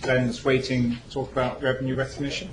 Glenn's waiting to talk about revenue recognition.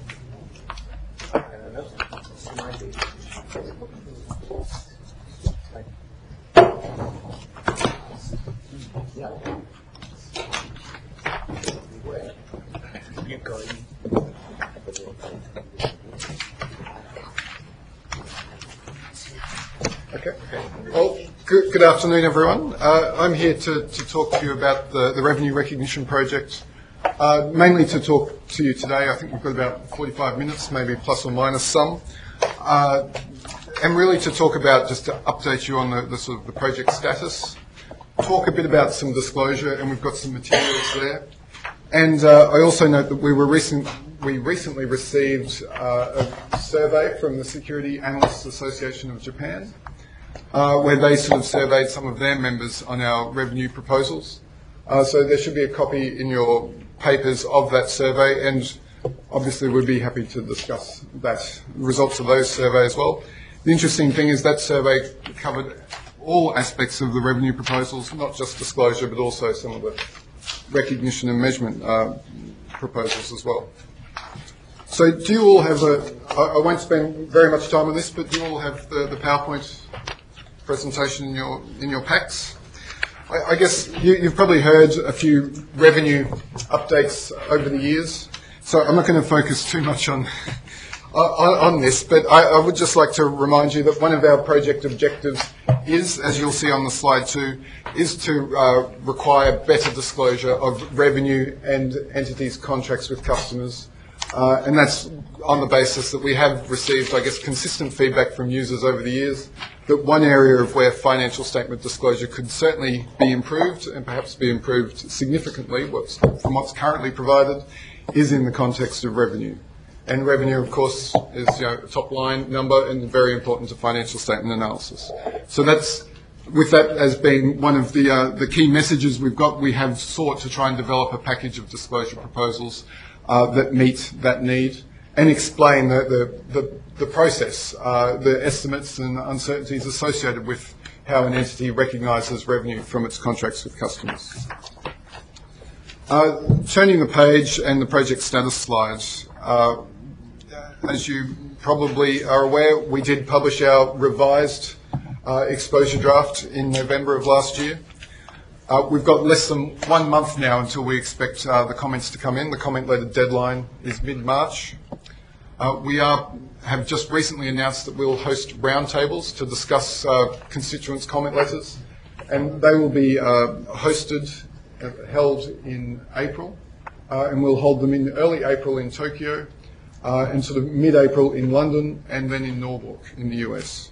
Well, good afternoon, everyone. I'm here to talk to you about the revenue recognition project, mainly to talk to you today. I think we've got about 45 minutes, maybe plus or minus some, and really to talk about, just to update you on the sort of the project status, talk a bit about some disclosure, and we've got some materials there. And I also note that we recently received a survey from the Security Analysts Association of Japan, where they sort of surveyed some of their members on our revenue proposals. So there should be a copy in your papers of that survey, and obviously we'd be happy to discuss the results of those surveys as well. The interesting thing is that survey covered all aspects of the revenue proposals, not just disclosure, but also some of the recognition and measurement proposals as well. So do you all have I won't spend very much time on this, but do you all have the PowerPoint presentation in your packs? I guess you've probably heard a few revenue updates over the years, so I'm not going to focus too much on this, but I would just like to remind you that one of our project objectives is, as you'll see on the slide too, is to require better disclosure of revenue and entities' contracts with customers, and that's on the basis that we have received, I guess, consistent feedback from users over the years that one area of where financial statement disclosure could certainly be improved, and perhaps be improved significantly from what's currently provided, is in the context of revenue. And revenue, of course, is a top-line number and very important to financial statement analysis. So that's, with that as being one of the key messages we've got, we have sought to try and develop a package of disclosure proposals that meet that need and explain the process, the estimates and uncertainties associated with how an entity recognises revenue from its contracts with customers. Turning the page and the project status slides. As you probably are aware, we did publish our revised exposure draft in November of last year. We've got less than 1 month now until we expect the comments to come in. The comment letter deadline is mid-March. We have just recently announced that we'll host roundtables to discuss constituents' comment letters, and they will be held in April, and we'll hold them in early April in Tokyo, and sort of mid-April in London, and then in Norwalk in the US.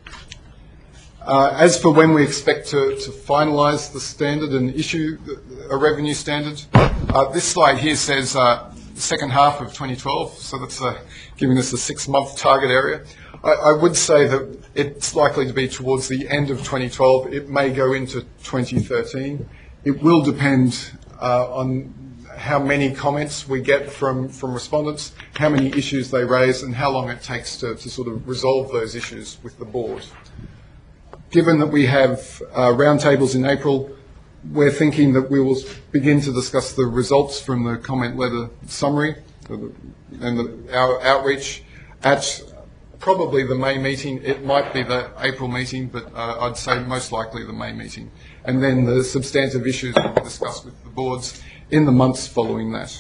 As for when we expect to finalise the standard and issue a revenue standard, this slide here says second half of 2012, so that's giving us a 6-month target area. I would say that it's likely to be towards the end of 2012. It may go into 2013. It will depend on how many comments we get from respondents, how many issues they raise, and how long it takes to sort of resolve those issues with the board. Given that we have roundtables in April, we're thinking that we will begin to discuss the results from the comment letter summary and our outreach at probably the May meeting. It might be the April meeting, but I'd say most likely the May meeting. And then the substantive issues will be discussed with the boards in the months following that.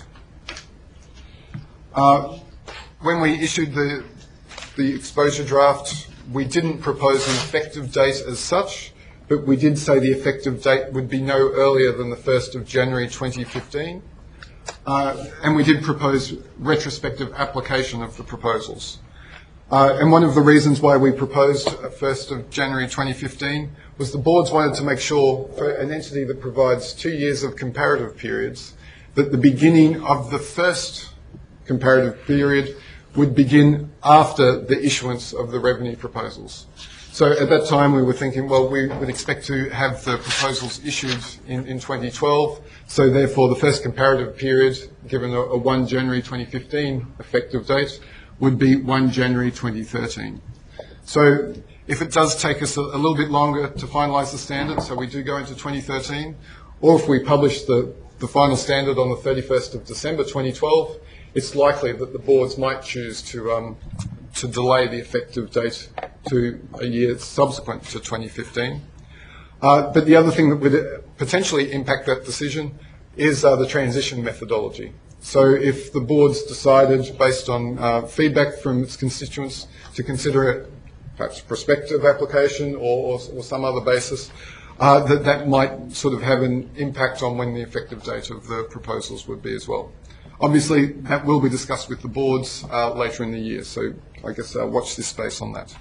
When we issued the exposure draft, we didn't propose an effective date as such, but we did say the effective date would be no earlier than the 1st of January 2015. And we did propose retrospective application of the proposals. And one of the reasons why we proposed 1st of January 2015 was the boards wanted to make sure for an entity that provides 2 years of comparative periods, that the beginning of the first comparative period would begin after the issuance of the revenue proposals. So at that time we were thinking, well, we would expect to have the proposals issued in 2012, so therefore the first comparative period, given a 1 January 2015 effective date, would be 1 January 2013. So if it does take us a little bit longer to finalise the standard, so we do go into 2013, or if we publish the the final standard on the 31st of December 2012, it's likely that the boards might choose to delay the effective date to a year subsequent to 2015. But the other thing that would potentially impact that decision is the transition methodology. So if the board's decided, based on feedback from its constituents, to consider it perhaps prospective application or some other basis, that might sort of have an impact on when the effective date of the proposals would be as well. Obviously, that will be discussed with the boards later in the year, so I guess watch this space on that.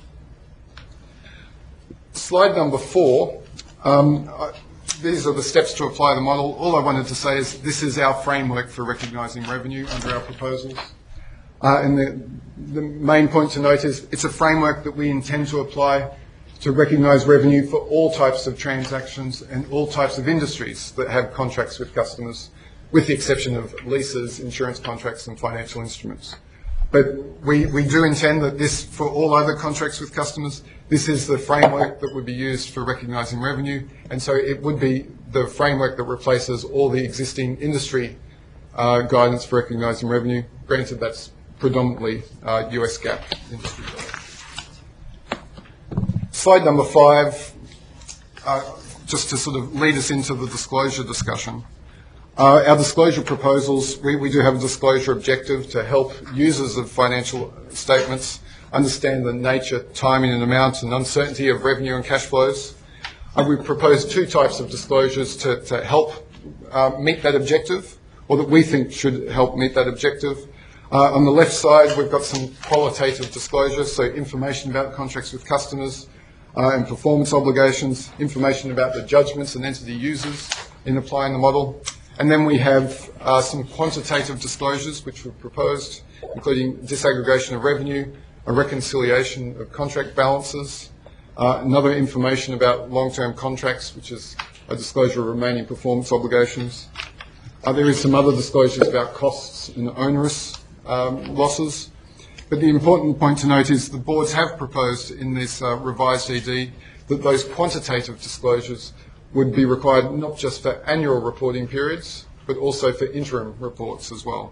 Slide number 4. These are the steps to apply the model. All I wanted to say is this is our framework for recognising revenue under our proposals. And the main point to note is it's a framework that we intend to apply to recognise revenue for all types of transactions and all types of industries that have contracts with customers, with the exception of leases, insurance contracts and financial instruments. But we do intend that this, for all other contracts with customers, this is the framework that would be used for recognising revenue, and so it would be the framework that replaces all the existing industry guidance for recognising revenue. Granted, that's predominantly US GAAP industry guidance. Slide number 5, just to sort of lead us into the disclosure discussion. Our disclosure proposals, we do have a disclosure objective to help users of financial statements understand the nature, timing and amount and uncertainty of revenue and cash flows. We propose 2 types of disclosures to help meet that objective, or that we think should help meet that objective. On the left side, we've got some qualitative disclosures, so information about contracts with customers and performance obligations, information about the judgments and entity users in applying the model. And then we have some quantitative disclosures which we've proposed, including disaggregation of revenue, a reconciliation of contract balances, another information about long-term contracts, which is a disclosure of remaining performance obligations. There is some other disclosures about costs and onerous losses. But the important point to note is the boards have proposed in this revised ED that those quantitative disclosures would be required not just for annual reporting periods, but also for interim reports as well.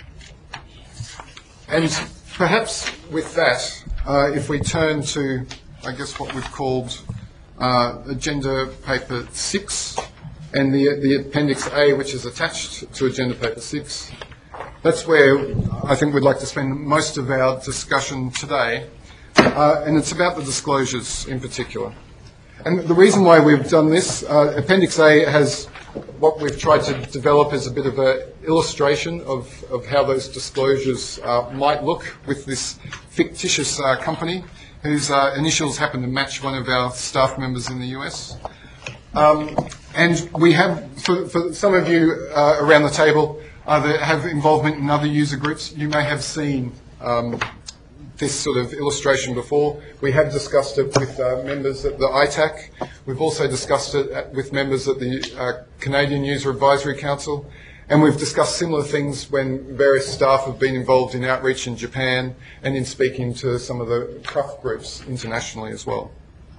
And perhaps with that, if we turn to, I guess, what we've called Agenda Paper 6 and the Appendix A, which is attached to Agenda Paper 6, that's where I think we'd like to spend most of our discussion today, and it's about the disclosures in particular. And the reason why we've done this, Appendix A has what we've tried to develop as a bit of an illustration of how those disclosures might look with this fictitious company whose initials happen to match one of our staff members in the US. And we have, for some of you around the table that have involvement in other user groups, you may have seen this sort of illustration before. We have discussed it with members at the ITAC. We've also discussed it with members at the Canadian User Advisory Council. And we've discussed similar things when various staff have been involved in outreach in Japan and in speaking to some of the craft groups internationally as well.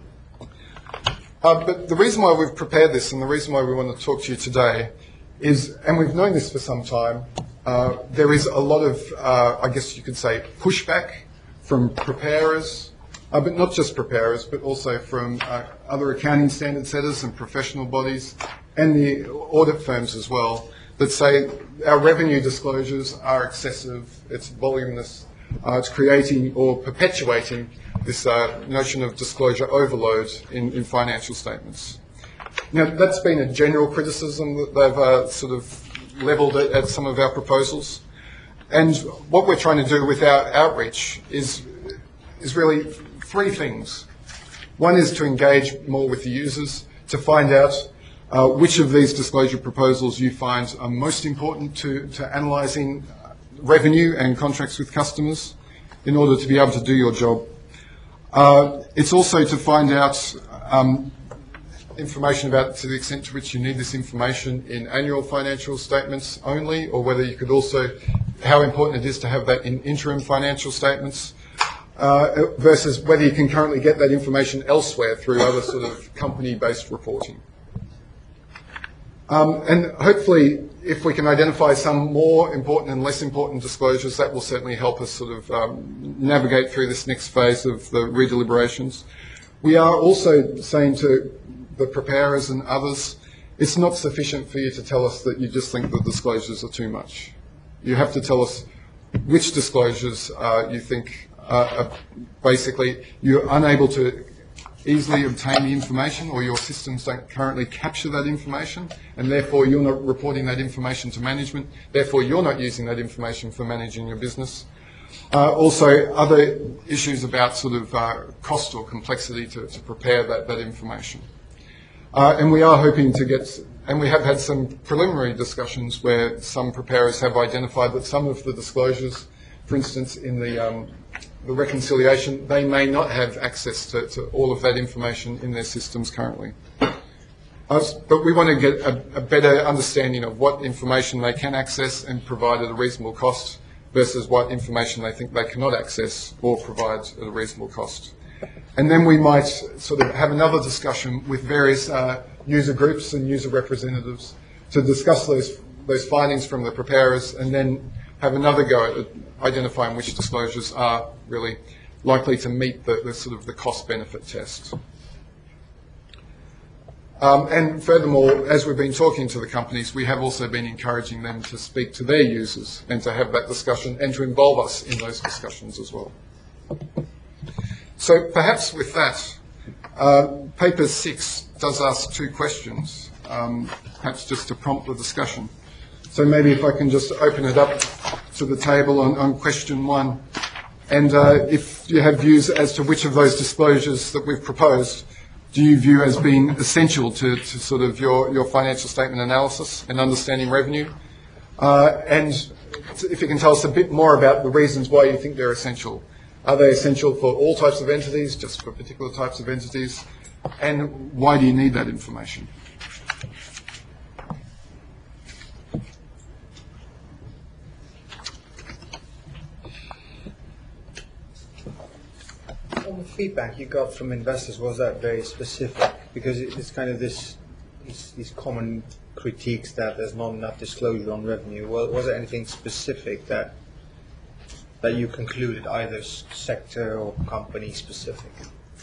But the reason why we've prepared this and the reason why we want to talk to you today is, and we've known this for some time, there is a lot of, I guess you could say, pushback from preparers, but not just preparers, but also from other accounting standard setters and professional bodies and the audit firms as well, that say our revenue disclosures are excessive, it's voluminous, it's creating or perpetuating this notion of disclosure overload in financial statements. Now, that's been a general criticism that they've sort of levelled at some of our proposals. And what we're trying to do with our outreach is really 3 things. One is to engage more with the users, to find out which of these disclosure proposals you find are most important to analysing revenue and contracts with customers in order to be able to do your job. It's also to find out information about to the extent to which you need this information in annual financial statements only, or whether you could also, how important it is to have that in interim financial statements, versus whether you can currently get that information elsewhere through other sort of company-based reporting. And hopefully if we can identify some more important and less important disclosures, that will certainly help us sort of navigate through this next phase of the redeliberations. We are also saying to the preparers and others, it's not sufficient for you to tell us that you just think the disclosures are too much. You have to tell us which disclosures you think are basically you're unable to easily obtain the information, or your systems don't currently capture that information, and therefore you're not reporting that information to management, therefore you're not using that information for managing your business. Also, other issues about sort of cost or complexity to prepare that information. And we are hoping to get, and we have had some preliminary discussions where some preparers have identified that some of the disclosures, for instance, in the reconciliation, they may not have access to all of that information in their systems currently. But we want to get a better understanding of what information they can access and provide at a reasonable cost versus what information they think they cannot access or provide at a reasonable cost. And then we might sort of have another discussion with various user groups and user representatives to discuss those findings from the preparers, and then have another go at identifying which disclosures are really likely to meet the sort of the cost-benefit test. And furthermore, as we've been talking to the companies, we have also been encouraging them to speak to their users and to have that discussion and to involve us in those discussions as well. So perhaps with that, paper 6 does ask 2 questions, perhaps just to prompt the discussion. So maybe if I can just open it up to the table on question 1. And if you have views as to which of those disclosures that we've proposed do you view as being essential to sort of your financial statement analysis and understanding revenue? And if you can tell us a bit more about the reasons why you think they're essential. Are they essential for all types of entities, just for particular types of entities? And why do you need that information? All the feedback you got from investors, was that very specific? Because it's kind of these common critiques that there's not enough disclosure on revenue. Was there anything specific that you concluded, either sector or company specific?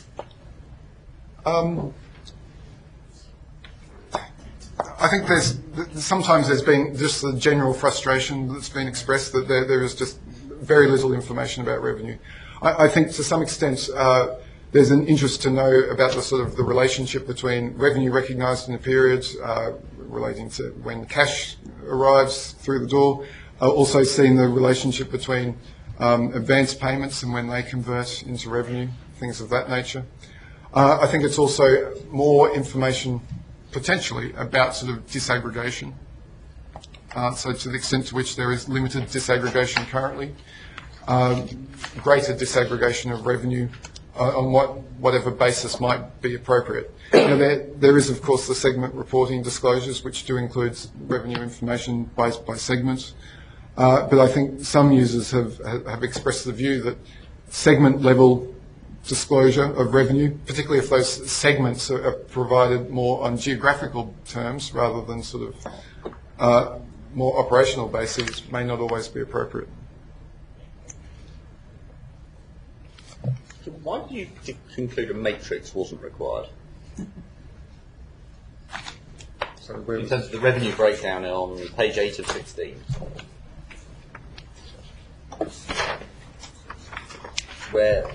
I think sometimes there's been just the general frustration that's been expressed that there is just very little information about revenue. I think to some extent there's an interest to know about the sort of the relationship between revenue recognised in a period relating to when cash arrives through the door. Also seeing the relationship between advance payments and when they convert into revenue, things of that nature. I think it's also more information potentially about sort of disaggregation. So to the extent to which there is limited disaggregation currently, greater disaggregation of revenue on whatever basis might be appropriate. Now, there is, of course, the segment reporting disclosures, which do include revenue information by segment. But I think some users have expressed the view that segment-level disclosure of revenue, particularly if those segments are provided more on geographical terms rather than sort of more operational bases, may not always be appropriate. So why did you conclude a matrix wasn't required? Sorry, in terms of the revenue breakdown on page 8 of 16. Where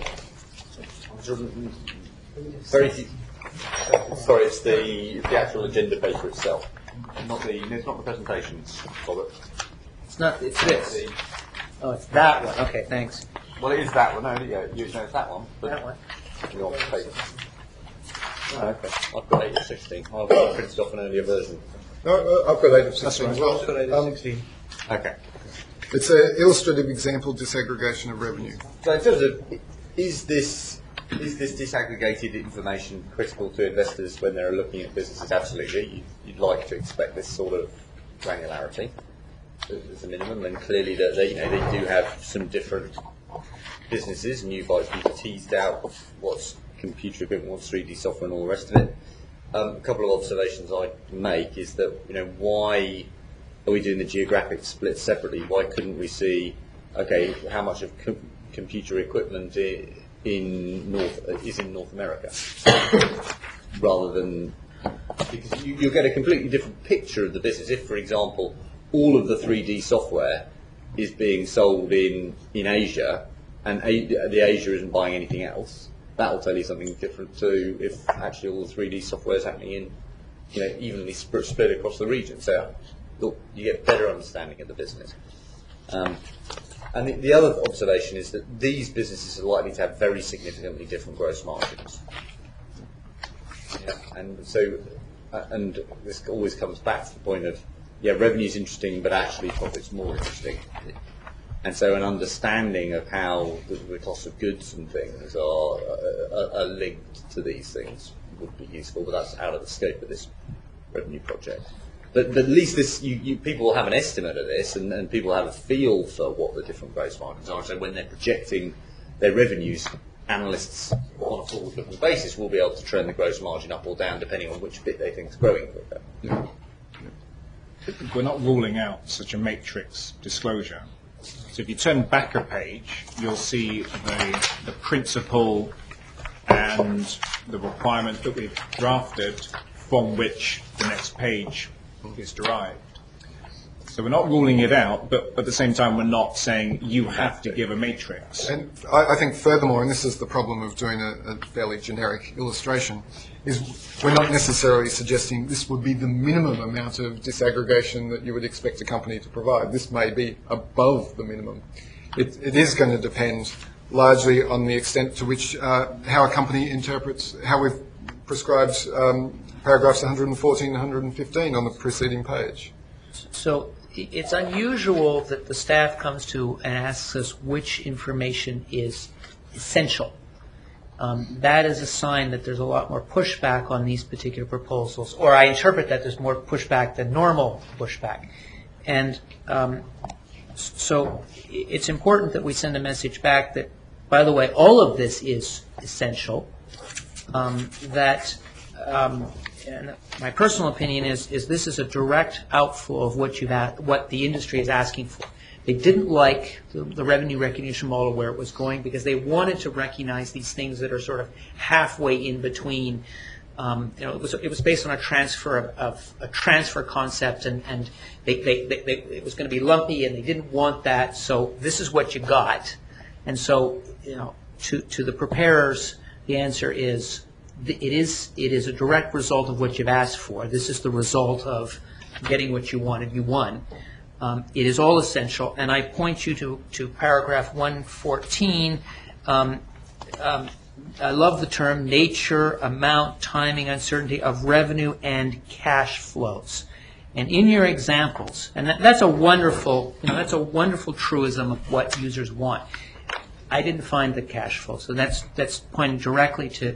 sorry, it's the actual agenda paper itself, it's not the presentations, Robert. It's not. It's this. Oh, it's that one. Okay, thanks. Well, it is that one. No, yeah, it's that one. But That one. You're on paper. Oh, okay. I've got 8 of 16. I've printed off an earlier version. No, I've got 8 of 16 as well. I've got 8 of 16. Okay. It's an illustrative example disaggregation of revenue. So in terms of, is this disaggregated information critical to investors when they're looking at businesses? Absolutely. You'd like to expect this sort of granularity as a minimum, and clearly that they do have some different businesses, and you've teased out what's computer equipment, what's 3D software, and all the rest of it. A couple of observations I'd make is that why are we doing the geographic split separately? Why couldn't we see, okay, how much of computer equipment is in North America, rather than, because you'll get a completely different picture of the business if, for example, all of the 3D software is being sold in Asia, and the Asia isn't buying anything else. That will tell you something different to if actually all the 3D software is happening in, evenly spread across the region. So you get better understanding of the business. And the other observation is that these businesses are likely to have very significantly different gross margins. And so, and this always comes back to the point of, revenue is interesting, but actually profit's more interesting. And so an understanding of how the cost of goods and things are linked to these things would be useful, but that's out of the scope of this revenue project. But at least this, people will have an estimate of this, and people will have a feel for what the different gross margins are. So when they're projecting their revenues, analysts on a forward-looking basis will be able to trend the gross margin up or down depending on which bit they think is growing quicker. Yeah. We're not ruling out such a matrix disclosure. So if you turn back a page, you'll see the principle and the requirement that we've drafted from which the next page is derived. So we're not ruling it out, but at the same time we're not saying you have to give a matrix. And I think furthermore, and this is the problem of doing a fairly generic illustration, is we're not necessarily suggesting this would be the minimum amount of disaggregation that you would expect a company to provide. This may be above the minimum. It is going to depend largely on the extent to which how a company interprets, how we've prescribed paragraphs 114 and 115 on the preceding page. So it's unusual that the staff comes to and asks us which information is essential. That is a sign that there's a lot more pushback on these particular proposals, or I interpret that there's more pushback than normal pushback. And so it's important that we send a message back that, by the way, all of this is essential, and my personal opinion is this is a direct outflow of what the industry is asking for. They didn't like the revenue recognition model where it was going because they wanted to recognize these things that are sort of halfway in between. It was based on a transfer concept, and it was going to be lumpy, and they didn't want that. So this is what you got, and so to the preparers, the answer is. It is a direct result of what you've asked for. This is the result of getting what you wanted. You won. It is all essential, and I point you to paragraph 114. I love the term nature, amount, timing, uncertainty of revenue and cash flows. And in your examples, and that's a wonderful truism of what users want. I didn't find the cash flow, so that's pointing directly to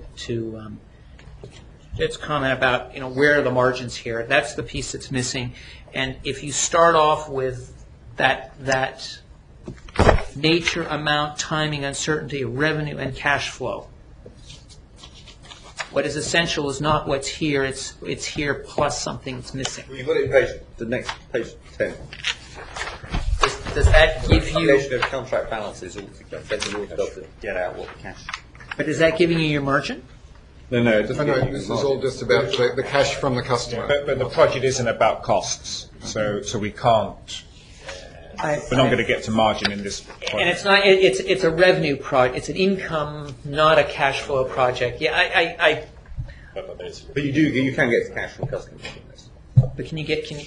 its comment about where are the margins here. That's the piece that's missing, and if you start off with that nature, amount, timing, uncertainty, revenue, and cash flow, what is essential is not what's here. It's here plus something that's missing. You've got it in the next page 10. Does that give you? Of contract balances altogether. To get out what the cash. But is that giving you your margin? No, it doesn't. No, this is all just about the cash from the customer. But the project isn't about costs, so we can't. We're not going to get to margin in this project. And it's not. It's a revenue project. It's an income, not a cash flow project. Yeah, But you can get cash from customers from this. But can you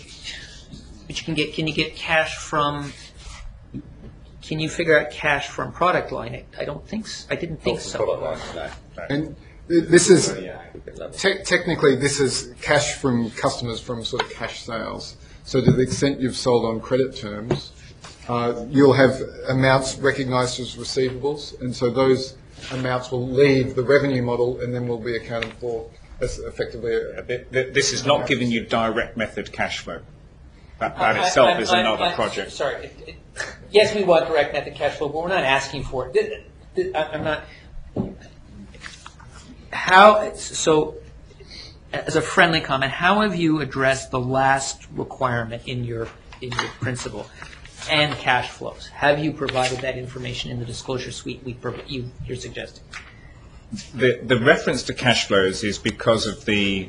get cash from? Can you figure out cash from product line? I don't think. I didn't think so. Product line, no. And this is level. technically this is cash from customers from sort of cash sales. So to the extent you've sold on credit terms, you'll have amounts recognized as receivables, and so those amounts will leave the revenue model and then will be accounted for as effectively This is not giving you direct method cash flow. That itself is another project. Sorry. Yes, we want direct method cash flow, but we're not asking for it. I'm not. So, as a friendly comment, how have you addressed the last requirement in your in your principal and cash flows. Have you provided that information in the disclosure suite you're suggesting? The reference to cash flows is because of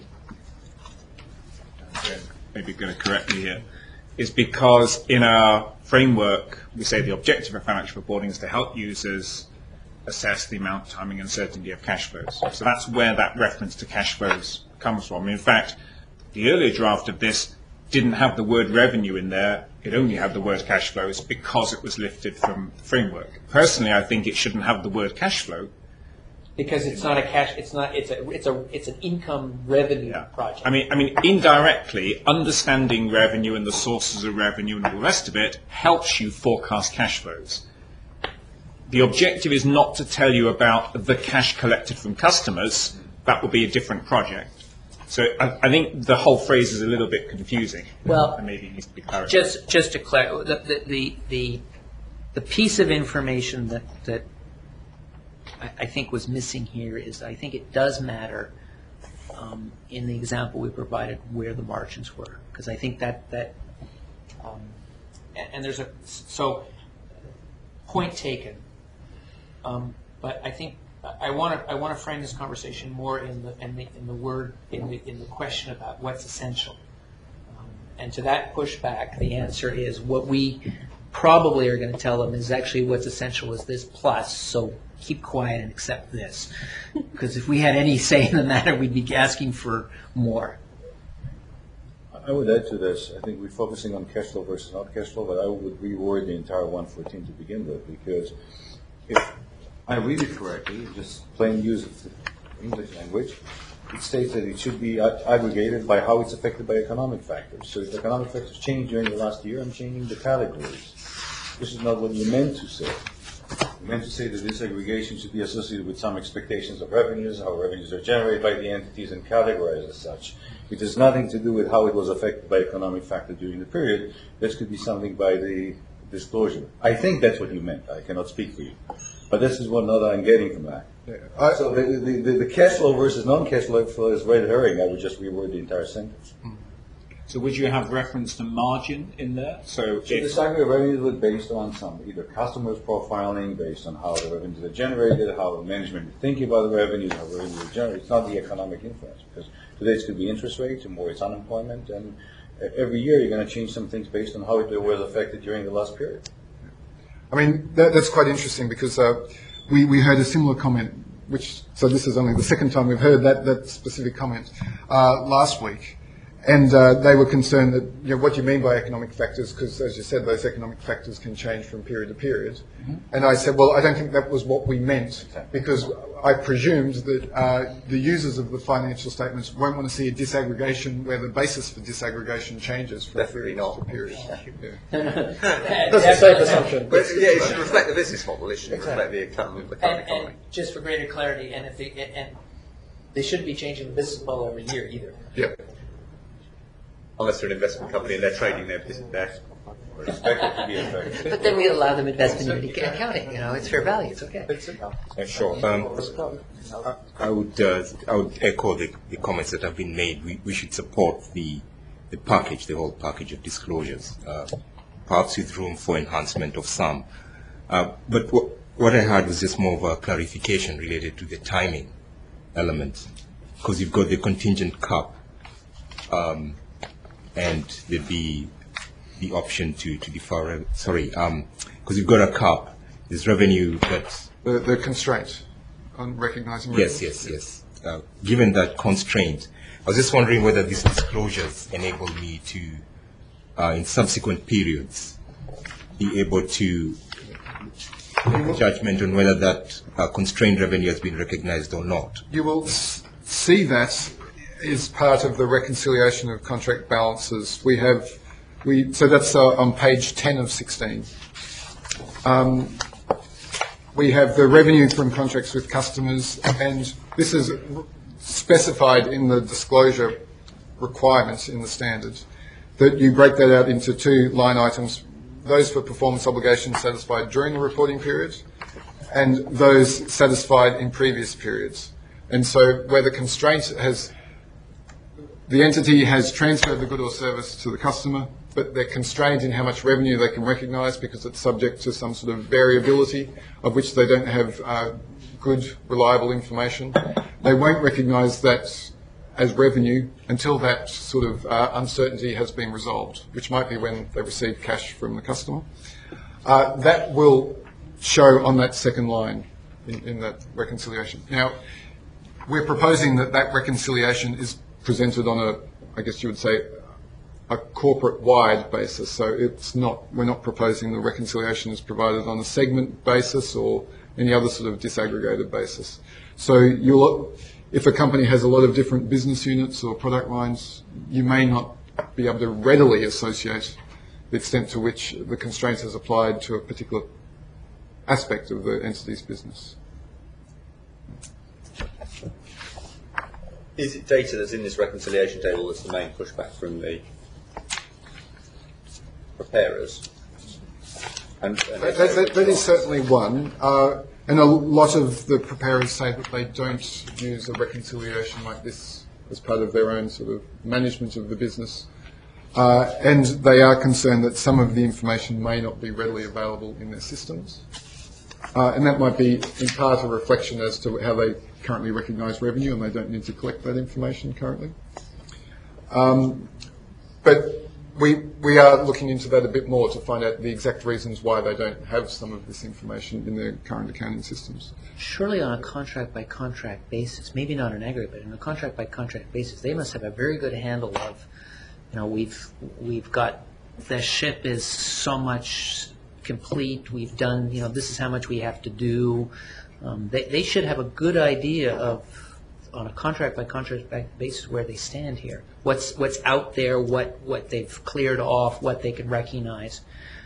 maybe going to correct me here, is because in our framework, we say the objective of financial reporting is to help users assess the amount, timing, and certainty of cash flows. So that's where that reference to cash flows comes from. In fact, the earlier draft of this didn't have the word revenue in there. It only had the word cash flows because it was lifted from the framework. Personally, I think it shouldn't have the word cash flow. Because it's not a cash, it's an income revenue project. I mean, indirectly, understanding revenue and the sources of revenue and all the rest of it helps you forecast cash flows. The objective is not to tell you about the cash collected from customers. That would be a different project. So I think the whole phrase is a little bit confusing. Well, and maybe it needs to be clarified. just to clarify, the piece of information that I think was missing here is I think it does matter in the example we provided where the margins were, because I think that and there's so point taken, but I think I want to frame this conversation more in the question about what's essential, and to that pushback, the answer is what we probably are going to tell them is actually what's essential is this plus, so keep quiet and accept this. Because if we had any say in the matter, we'd be asking for more. I would add to this. I think we're focusing on cash flow versus not cash flow, but I would reword the entire 114 to begin with, because if I read it correctly, just plain use of the English language, it states that it should be aggregated by how it's affected by economic factors. So if economic factors change during the last year, I'm changing the categories. This is not what you meant to say. You meant to say that this aggregation should be associated with some expectations of revenues, how revenues are generated by the entities and categorized as such. It has nothing to do with how it was affected by economic factors during the period. This could be something by the disclosure. I think that's what you meant. I cannot speak for you. But this is what I'm getting from that. Yeah, So the cash flow versus non-cash flow is red herring. I would just reword the entire sentence. So would you have reference to margin in there? So The disaggregated revenues was based on some either customers profiling, based on how the revenues are generated, how management is thinking about the revenues, how revenues are generated. It's not the economic influence, because today it could be interest rates, and more it's unemployment, and every year you're going to change some things based on how it was affected during the last period. I mean, that's quite interesting because we heard a similar comment, so this is only the second time we've heard that specific comment last week. And they were concerned that, what do you mean by economic factors? Because, as you said, those economic factors can change from period to period. Mm-hmm. And I said, well, I don't think that was what we meant, because I presumed that the users of the financial statements won't want to see a disaggregation where the basis for disaggregation changes from Definitely period not. to period. That's a safe assumption. But yeah, it should reflect the business model. It should reflect the current economy. And just for greater clarity, and they shouldn't be changing the business model every year either. Yeah. Unless they're an investment company and they're trading their business. Expected to be affected. But then we allow them investment in accounting. It's fair value. It's okay. Sure. I would echo the comments that have been made. We should support the package, the whole package of disclosures, perhaps with room for enhancement of some. But what I had was just more of a clarification related to the timing element, because you've got the contingent cap, and there'd be the option to defer. Because you've got a cap. There's revenue that's The constraint on recognizing revenue. yes. Given that constraint, I was just wondering whether these disclosures enable me to, in subsequent periods, be able to make a judgment on whether that constrained revenue has been recognized or not. You will see that is part of the reconciliation of contract balances. So that's on page 10 of 16. We have the revenue from contracts with customers, and this is specified in the disclosure requirements in the standard, that you break that out into two line items, those for performance obligations satisfied during the reporting period and those satisfied in previous periods. And so where the constraint the entity has transferred the good or service to the customer, but they're constrained in how much revenue they can recognise because it's subject to some sort of variability of which they don't have good, reliable information. They won't recognise that as revenue until that sort of uncertainty has been resolved, which might be when they receive cash from the customer. That will show on that second line in that reconciliation. Now, we're proposing that that reconciliation is presented on a, I guess you would say, a corporate-wide basis. So it's not, we're not proposing the reconciliation is provided on a segment basis or any other sort of disaggregated basis. So if a company has a lot of different business units or product lines, you may not be able to readily associate the extent to which the constraint is applied to a particular aspect of the entity's business. Is it data that's in this reconciliation table that's the main pushback from the preparers? That is certainly one. And a lot of the preparers say that they don't use a reconciliation like this as part of their own sort of management of the business. And they are concerned that some of the information may not be readily available in their systems. And that might be in part a reflection as to how they currently recognise revenue, and they don't need to collect that information currently. But we are looking into that a bit more to find out the exact reasons why they don't have some of this information in their current accounting systems. Surely on a contract-by-contract basis, maybe not an aggregate, but on a contract-by-contract basis, they must have a very good handle of, you know, we've got, the ship is so much complete, we've done, you know, this is how much we have to do. They should have a good idea of, on a contract-by-contract basis, where they stand here. What's out there, what they've cleared off, what they can recognize.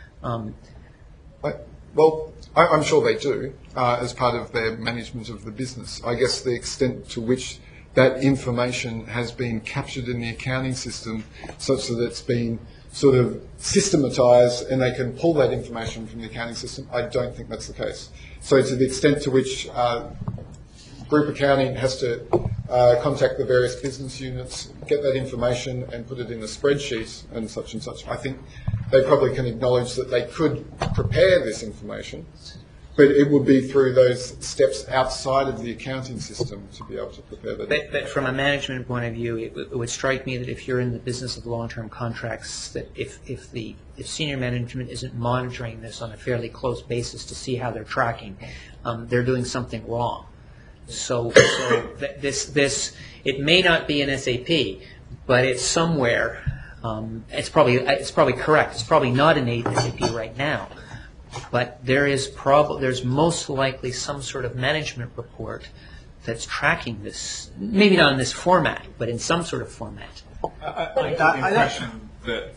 Well, I'm sure they do, as part of their management of the business. I guess the extent to which that information has been captured in the accounting system such that it's been sort of systematised and they can pull that information from the accounting system, I don't think that's the case. So to the extent to which group accounting has to contact the various business units, get that information and put it in a spreadsheet and such, I think they probably can acknowledge that they could prepare this information, but it would be through those steps outside of the accounting system to be able to prepare that. But from a management point of view, it would strike me that if you're in the business of long-term contracts, that if senior management isn't monitoring this on a fairly close basis to see how they're tracking, they're doing something wrong. So this it may not be an SAP, but it's somewhere. It's probably correct. It's probably not an SAP right now. But there's most likely some sort of management report that's tracking this, maybe not in this format, but in some sort of format. I get the impression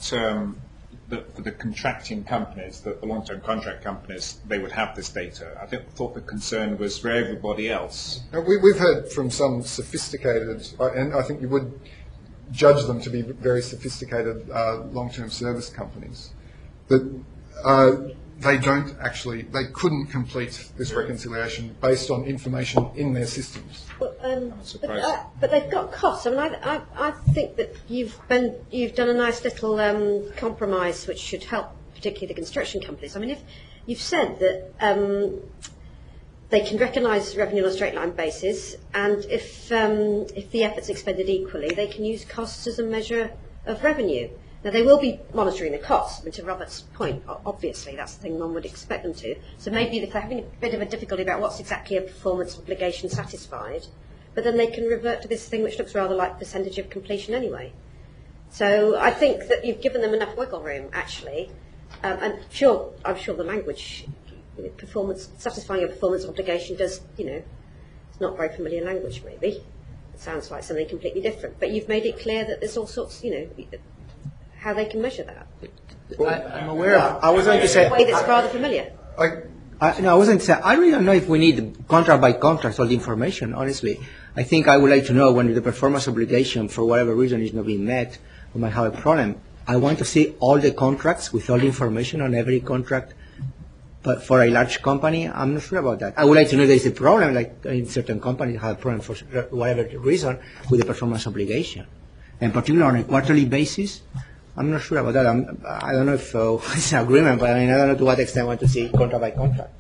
that for the contracting companies, the long-term contract companies, they would have this data. I thought the concern was for everybody else. Now, we've heard from some sophisticated, and I think you would judge them to be very sophisticated long-term service companies, that they couldn't complete this reconciliation based on information in their systems. Well, but they've got costs. I mean, I think that you've done a nice little compromise which should help, particularly the construction companies. I mean, if you've said that they can recognise revenue on a straight line basis, and if the effort's expended equally, they can use costs as a measure of revenue. Now, they will be monitoring the costs, and to Robert's point, obviously, that's the thing one would expect them to. So maybe if they're having a bit of a difficulty about what's exactly a performance obligation satisfied, but then they can revert to this thing which looks rather like percentage of completion anyway. So I think that you've given them enough wiggle room, actually. And I'm sure the language, satisfying a performance obligation does, it's not very familiar language, maybe. It sounds like something completely different. But you've made it clear that there's all sorts, how they can measure that. I'm aware of. I was going to say. In a way that's rather familiar. I was going to say. I really don't know if we need contract by contract all the information. Honestly, I think I would like to know when the performance obligation, for whatever reason, is not being met, we might have a problem. I want to see all the contracts with all the information on every contract. But for a large company, I'm not sure about that. I would like to know if there is a problem, like in certain companies have a problem for whatever reason with the performance obligation, and particularly on a quarterly basis. I'm not sure about that. I don't know if it's an agreement, but I mean, I don't know to what extent I want to see contract by contract.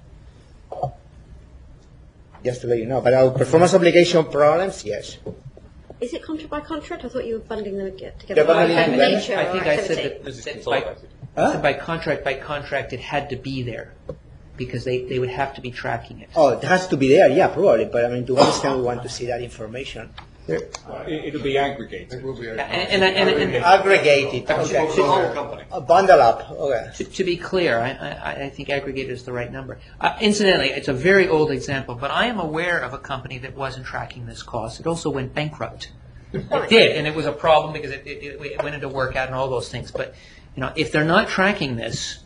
Just to let you know. But our performance obligation problems, yes. Is it contract by contract? I thought you were bundling them together. Yeah, bundling By them together. nature I or think I activity. said that by contract, it had to be there, because they would have to be tracking it. Oh, it has to be there, yeah, probably. But I mean, to what extent we want to see that information? It'll be aggregated. It will be. And Aggregated. Okay. Bundle up. Okay. to be clear, I think aggregate is the right number. Incidentally, it's a very old example, but I am aware of a company that wasn't tracking this cost. It also went bankrupt. It did, and it was a problem because it went into workout and all those things. But if they're not tracking this,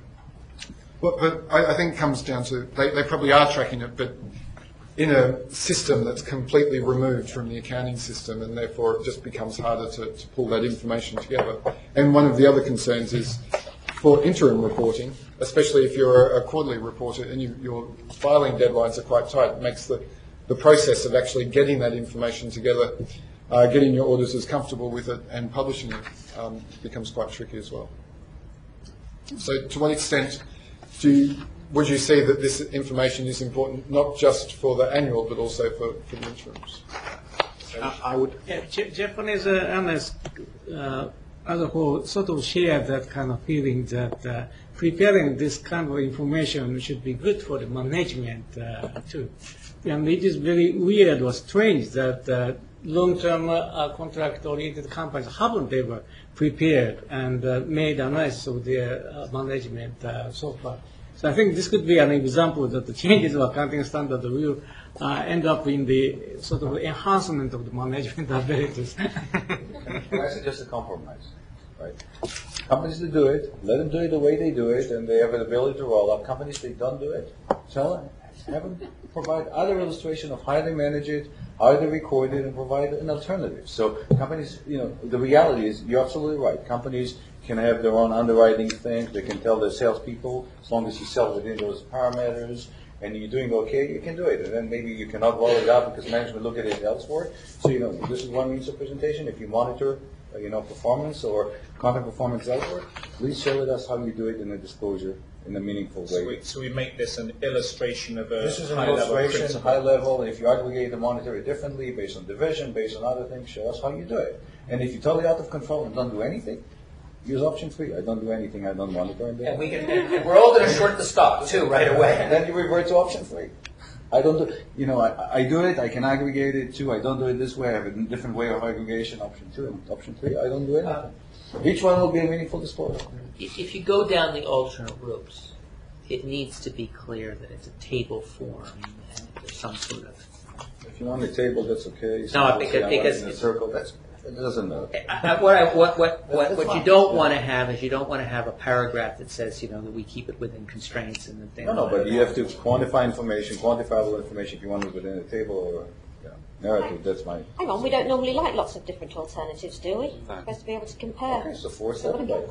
But I think it comes down to, they probably are tracking it, but in a system that's completely removed from the accounting system, and therefore it just becomes harder to pull that information together. And one of the other concerns is for interim reporting, especially if you're a quarterly reporter and your filing deadlines are quite tight, it makes the process of actually getting that information together, getting your auditors comfortable with it and publishing it becomes quite tricky as well. So to what extent would you say that this information is important, not just for the annual, but also for the interims? I would. Yeah, Japanese analysts as a whole sort of share that kind of feeling that preparing this kind of information should be good for the management too. And it is very weird or strange that long-term contract-oriented companies haven't ever prepared and made analysis of their management so far. So I think this could be an example that the changes of accounting standard will end up in the sort of enhancement of the management abilities. I suggest a compromise, right? Companies that do it, let them do it the way they do it, and they have an ability to roll up. Companies that don't do it, tell them, have them provide other illustration of how they manage it, how they record it, and provide an alternative. So companies, the reality is, you're absolutely right. Companies can have their own underwriting things. They can tell their salespeople, as long as you sell within those parameters and you're doing okay, you can do it. And then maybe you cannot roll it out because management look at it elsewhere. So, this is one means of presentation. If you monitor, performance or contract performance elsewhere, please share with us how you do it in a disclosure in a meaningful way. So we make this an illustration of a This is an high-level illustration, principle. high level. If you aggregate and monitor it differently based on division, based on other things, show us how you do it. And if you're totally out of control and don't do anything, use option 3. I don't do anything. I don't monitor. and we're all going to short the stock too right away. And then you revert to option 3. I don't do. I do it. I can aggregate it too. I don't do it this way. I have a different way of aggregation. Option 2 and option 3. I don't do anything. Each one will be a meaningful disclosure. If you go down the alternate routes, it needs to be clear that it's a table form and there's some sort of. If you want a table, that's okay. No, because in a circle, it doesn't matter. What you don't want to have is you don't want to have a paragraph that says that we keep it within constraints and that they. No, but you have to quantify information, quantifiable information if you want it within a table or narrative. That's my. Hang on, we don't normally like lots of different alternatives, do we? We're supposed to be able to compare. Okay, so force everybody.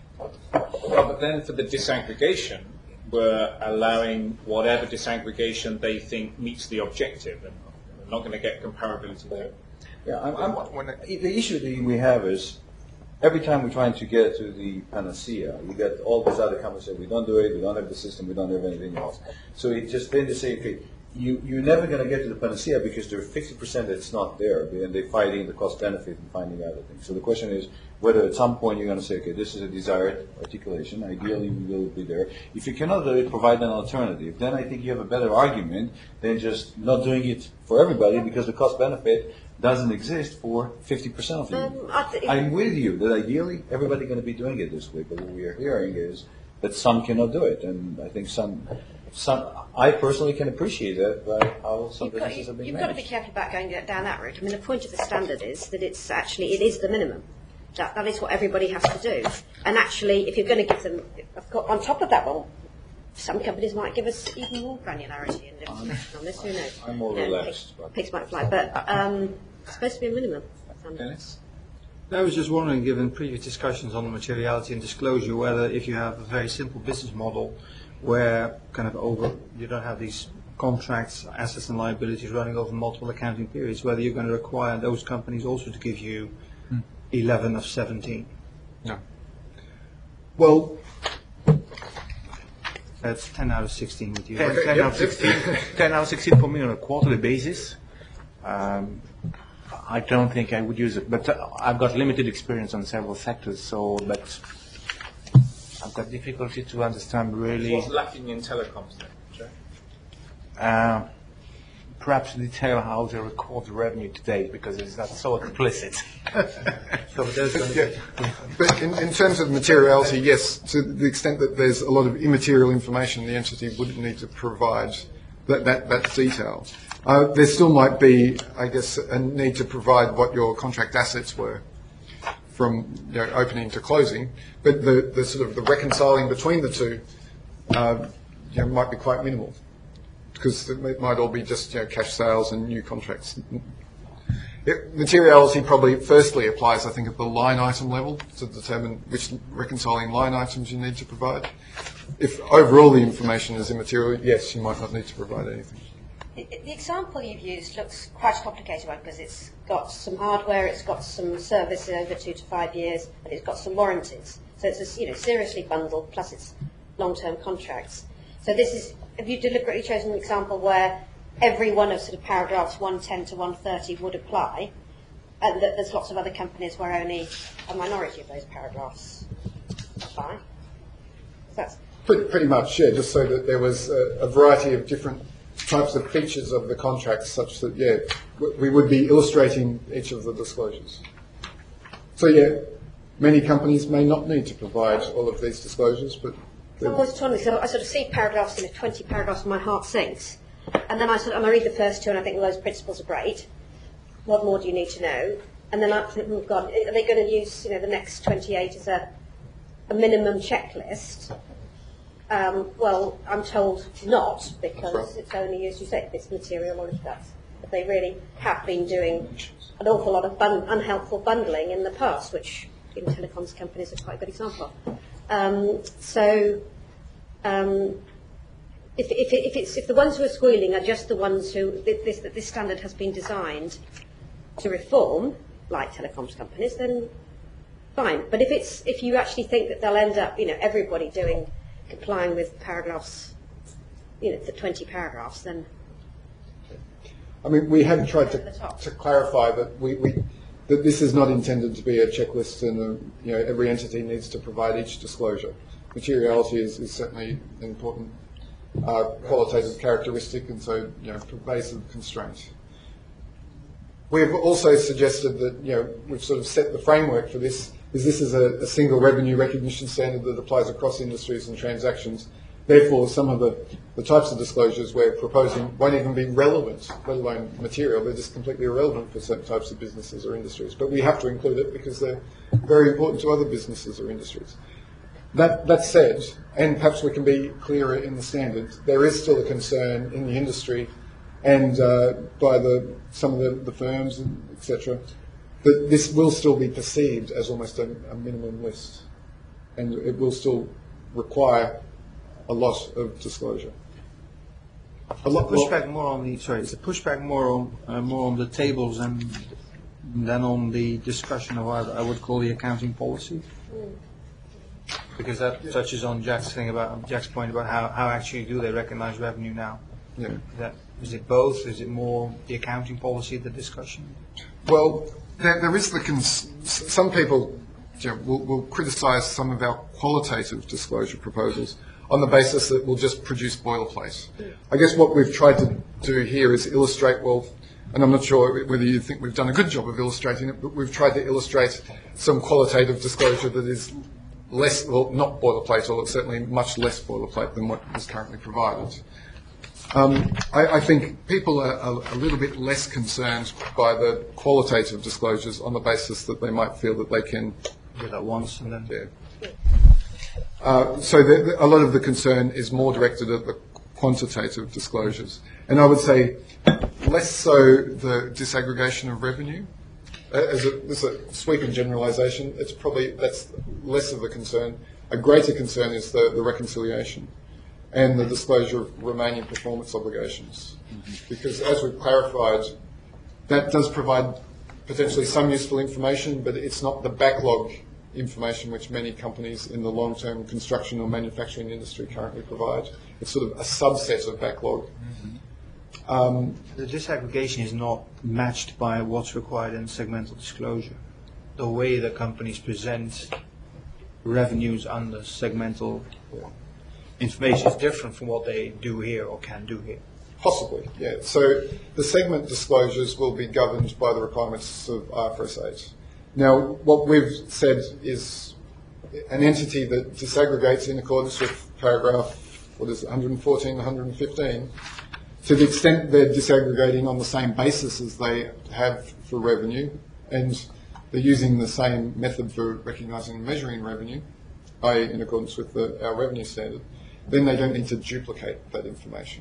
Well, but then for the disaggregation, we're allowing whatever disaggregation they think meets the objective, and we're not going to get comparability there. Yeah, the issue that we have is every time we're trying to get to the panacea, you get all these other companies say we don't do it, we don't have the system, we don't have anything else. So it just then to say, okay, you're never going to get to the panacea because there are 50% that's not there, and they're fighting the cost benefit and finding other things. So the question is whether at some point you're going to say, okay, this is a desired articulation. Ideally, we will be there. If you cannot do it, provide an alternative. Then I think you have a better argument than just not doing it for everybody because the cost benefit doesn't exist for 50% of you. I'm with you that ideally everybody's going to be doing it this way, but what we are hearing is that some cannot do it, and I think some. I personally can appreciate that by how some businesses have been You've got to be managed. careful about going down that route. I mean, the point of the standard is that it is the minimum. That is what everybody has to do. And actually, if you're going to give them, on top of that, well, some companies might give us even more granularity and information on this. Who knows? I'm more relaxed. Pigs might fly, but it's supposed to be a minimum. Dennis? I was just wondering, given previous discussions on the materiality and disclosure, whether if you have a very simple business model where you don't have these contracts, assets and liabilities running over multiple accounting periods, whether you're going to require those companies also to give you 11 of 17. No. Well, That's 10 out of 16 with you. 10 out of 16, 10 out of 16 for me on a quarterly basis. I don't think I would use it, but I've got limited experience on several sectors, but I've got difficulty to understand really. What's lacking in telecoms then, Joe? Perhaps detail how they record the revenue today, because it's not so explicit. but in terms of materiality, yes, to the extent that there's a lot of immaterial information, the entity wouldn't need to provide that detail. There still might be, I guess, a need to provide what your contract assets were from opening to closing, but the sort of the reconciling between the two might be quite minimal, because it might all be just cash sales and new contracts. Materiality probably firstly applies, I think, at the line item level to determine which reconciling line items you need to provide. If overall the information is immaterial, yes, you might not need to provide anything. The example you've used looks quite a complicated one, because it's got some hardware, it's got some service over 2 to 5 years, and it's got some warranties. So it's seriously bundled, plus it's long-term contracts. So have you deliberately chosen an example where every one of sort of paragraphs 110 to 130 would apply, and that there's lots of other companies where only a minority of those paragraphs apply? That's Pretty much, yeah, just so that there was a variety of different types of features of the contracts, such that, yeah, we would be illustrating each of the disclosures. So, yeah, many companies may not need to provide all of these disclosures, but... I'm always torn, so I sort of see paragraphs, 20 paragraphs, and my heart sinks. And then I read the first two, and I think, well, those principles are great. What more do you need to know? And then I think, oh, God, are they going to use, the next 28 as a minimum checklist? Well, I'm told not, because it's only, as you say, if it's material or if they really have been doing an awful lot of unhelpful bundling in the past, which in telecoms companies are quite a good example of. If the ones who are squealing are just the ones who this standard has been designed to reform, like telecoms companies, then fine. But if you actually think that they'll end up, everybody complying with paragraphs, the 20 paragraphs, then... I mean, we have tried to clarify that that this is not intended to be a checklist, and every entity needs to provide each disclosure. Materiality is certainly an important qualitative characteristic, and so pervasive constraint. We have also suggested that we've sort of set the framework for this. This is a single revenue recognition standard that applies across industries and transactions. Therefore, some of the types of disclosures we're proposing won't even be relevant, let alone material. They're just completely irrelevant for certain types of businesses or industries. But we have to include it because they're very important to other businesses or industries. That said, and perhaps we can be clearer in the standard, there is still a concern in the industry and by some of the firms, etc., that this will still be perceived as almost a minimum list, and it will still require a lot of disclosure. It's a pushback more on the tables than on the discussion of what I would call the accounting policy, because that touches on Jack's point about how actually do they recognize revenue now. Yeah. Is it both? Is it more the accounting policy, the discussion? Well, there is some people will criticise some of our qualitative disclosure proposals on the basis that we'll just produce boilerplate. I guess what we've tried to do here is illustrate, and I'm not sure whether you think we've done a good job of illustrating it, but we've tried to illustrate some qualitative disclosure that is less, not boilerplate, or certainly much less boilerplate than what is currently provided. I think people are a little bit less concerned by the qualitative disclosures on the basis that they might feel that they can do that once and then... Yeah. So a lot of the concern is more directed at the quantitative disclosures. And I would say less so the disaggregation of revenue. As a sweeping generalisation, that's less of a concern. A greater concern is the reconciliation and the disclosure of remaining performance obligations. Because as we've clarified, that does provide potentially some useful information, but it's not the backlog information which many companies in the long-term construction or manufacturing industry currently provide. It's sort of a subset of backlog. The disaggregation is not matched by what's required in segmental disclosure. The way that companies present revenues under segmental information is different from what they do here or can do here. Possibly, yeah. So the segment disclosures will be governed by the requirements of IFRS 8. Now, what we've said is an entity that disaggregates in accordance with paragraph, 114, 115, to the extent they're disaggregating on the same basis as they have for revenue, and they're using the same method for recognising and measuring revenue, i.e. in accordance with our revenue standard, then they don't need to duplicate that information.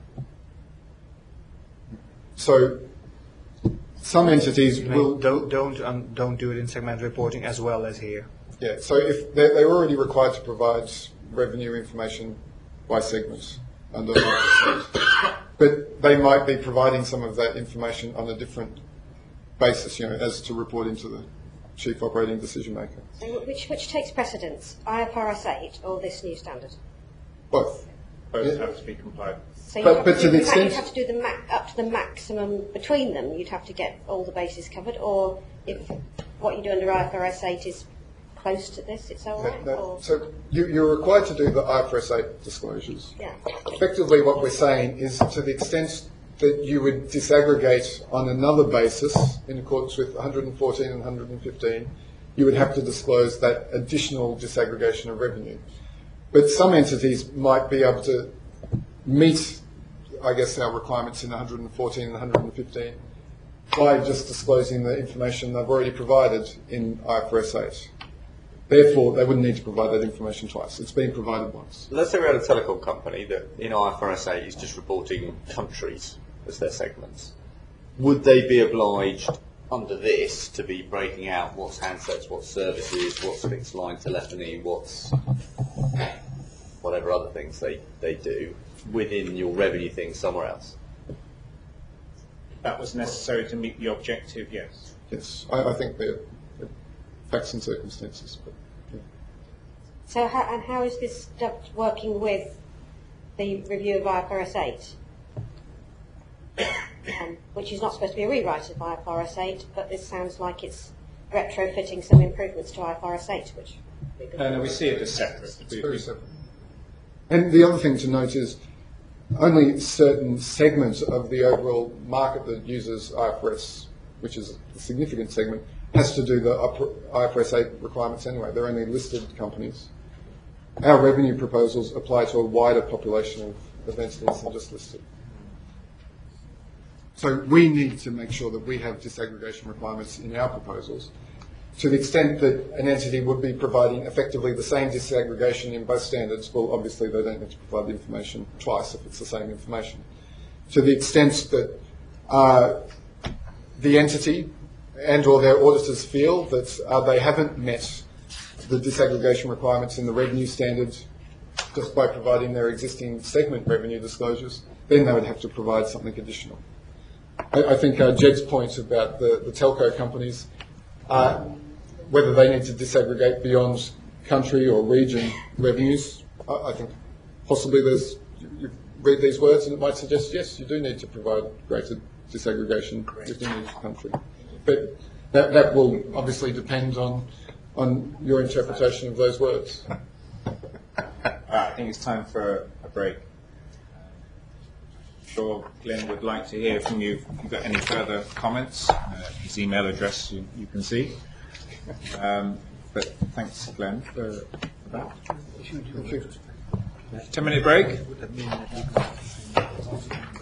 So some entities will... Don't do it in segment reporting as well as here. Yeah, so if they're already required to provide revenue information by segment under IFRS, but they might be providing some of that information on a different basis, as to reporting to the chief operating decision maker. So which takes precedence, IFRS 8 or this new standard? Both. Both have to be complied. So But to the extent... you'd have to do up to the maximum between them, you'd have to get all the bases covered, or if what you do under IFRS 8 is close to this, it's all right? So you're required to do the IFRS 8 disclosures. Yeah. Effectively what we're saying is to the extent that you would disaggregate on another basis in accordance with 114 and 115, you would have to disclose that additional disaggregation of revenue. But some entities might be able to meet, I guess, our requirements in 114 and 115 by just disclosing the information they've already provided in IFRS 8. Therefore, they wouldn't need to provide that information twice. It's been provided once. Let's say we had a telecom company that in IFRS 8 is just reporting countries as their segments. Would they be obliged under this to be breaking out what's handsets, what's services, what's fixed line telephony, what's whatever other things they do within your revenue thing somewhere else? That was necessary to meet the objective, yes. Yes, I think they're facts and circumstances. But, yeah. So how is this working with the review of IFRS 8? Which is not supposed to be a rewrite of IFRS 8, but this sounds like it's retrofitting some improvements to IFRS 8, which... No, we see it as separate. It's very separate. And the other thing to note is only certain segments of the overall market that uses IFRS, which is a significant segment, has to do the IFRS 8 requirements anyway. They're only listed companies. Our revenue proposals apply to a wider population of entities than just listed. So we need to make sure that we have disaggregation requirements in our proposals. To the extent that an entity would be providing effectively the same disaggregation in both standards, well, obviously they don't need to provide the information twice if it's the same information. To the extent that the entity and or their auditors feel that they haven't met the disaggregation requirements in the revenue standard just by providing their existing segment revenue disclosures, then they would have to provide something additional. I think Jed's point about the telco companies, whether they need to disaggregate beyond country or region revenues, I think possibly you read these words and it might suggest, yes, you do need to provide greater disaggregation within each country. But that will obviously depend on your interpretation of those words. I think it's time for a break. Sure, Glenn would like to hear from you if you've got any further comments. His email address you can see. But thanks, Glenn, for that. 10-minute break.